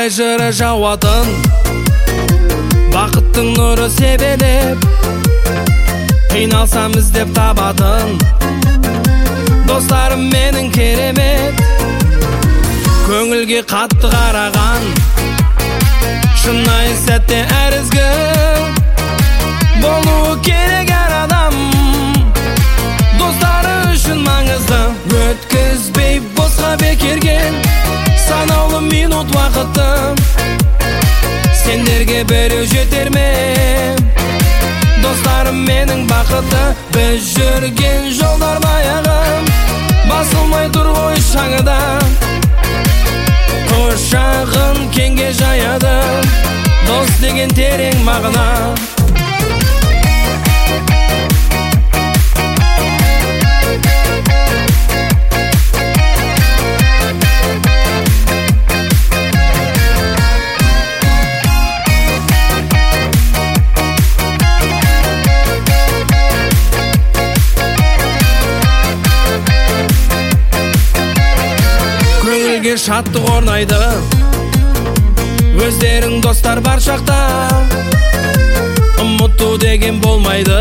ай жыры жауатын, бақыттың нұры себелеп, қиналсам іздеп табатын достарым менің керемет. Көңілге қатты қараған, шынайы сәтте әр ізгі болуы керек әр адам. Достары үшін маңызды, өткізбей босқа бекерген санаулы минут уақытым. Сендерге біреу жетер ме? Достарым менің бақыты, біз жүрген жолдар баяғым, басылмай тұр ғой шаңыда. Құшағын кеңге жаяды, дос деген терең мағына. Көңілге шаттық орнайды, өздерің достар бар шақта. Ұмыту деген болмайды,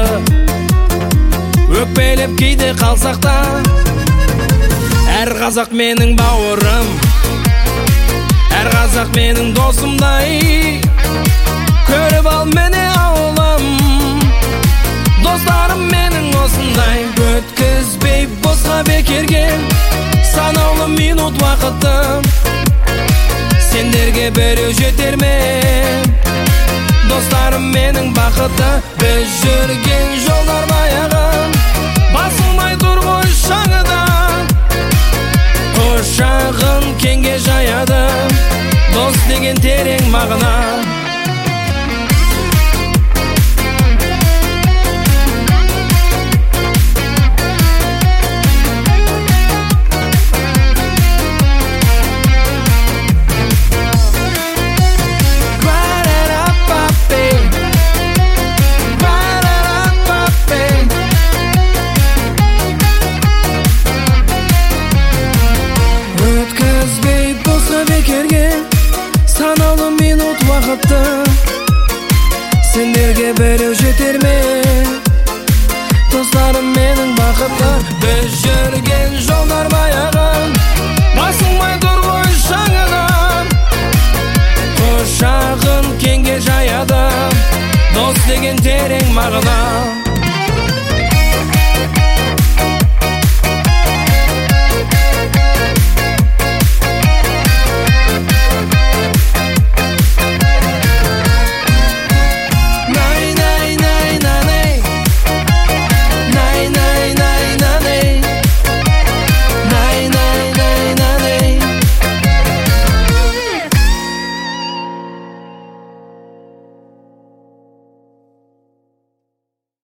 өкпелеп кейде қалсақ та. Әр қазақ менің бауырым, әр қазақ менің досымдай. Көріп ал мені ауылым, достарым менің осындай. Өткізбей босқа бекерген санаулы минут уақытым. Сендерге біреу жетер ме? Достарым менің бақыты, біз жүрген жолдар баяғым, басылмай тұр ғой шаңыда. Құшағын кеңге жаяды, дос деген терең мағына. Санаулы минут уақытты, сендерге біреу жетер ме? Достарым менің бақыты, біз жүрген жолдар баяғым, басылмай тұр ғой шаңыдан. Құшағын кеңге жаяды, дос деген терең мағына.